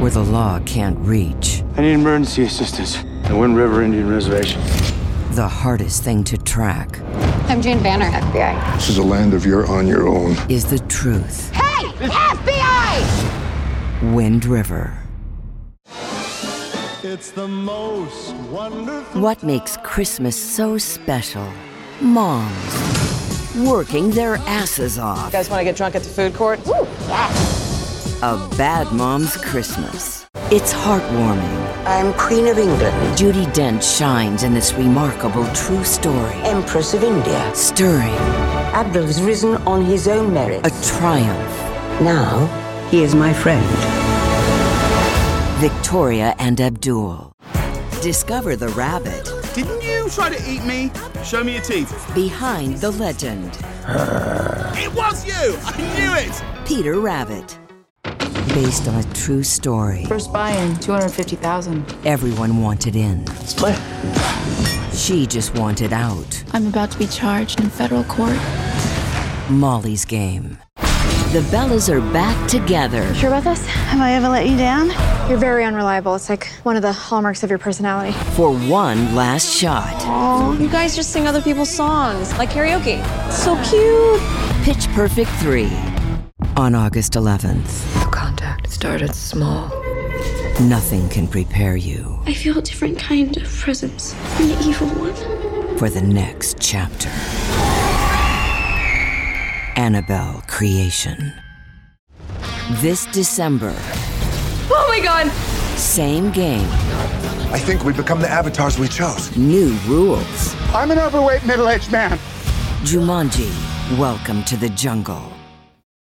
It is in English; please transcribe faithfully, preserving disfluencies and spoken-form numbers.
where the law can't reach. I need emergency assistance at Wind River Indian Reservation. The hardest thing to track I'm Jane Banner, F B I. This is a land of you're on your own. is the truth. Hey, F B I! Wind River. It's the most wonderful. What makes Christmas so special? Moms working their asses off. You guys want to get drunk at the food court? Ooh, yes. A bad mom's Christmas. It's heartwarming. I'm Queen of England, Judi Dench shines in this remarkable true story. Empress of India. Stirring. Abdul has risen on his own merit. A triumph. Now, he is my friend. Victoria and Abdul. Discover the rabbit Didn't you try to eat me? Show me your teeth. behind the legend. It was you! I knew it! Peter Rabbit. Based on a true story. First buy-in, two hundred fifty thousand. Everyone wanted in. Let's play. She just wanted out. I'm about to be charged in federal court. Molly's Game. The Bellas are back together. Sure about this? Have I ever let you down? You're very unreliable. It's like one of the hallmarks of your personality. For one last shot. Oh, you guys just sing other people's songs, like karaoke. So cute. Pitch Perfect three. On August eleventh. The contact started small. Nothing can prepare you I feel a different kind of presence. The evil one. for the next chapter. Annabelle Creation. This December. Oh my god. Same game, I think we become the avatars we chose. new rules. I'm an overweight middle-aged man. Jumanji, Welcome to the Jungle.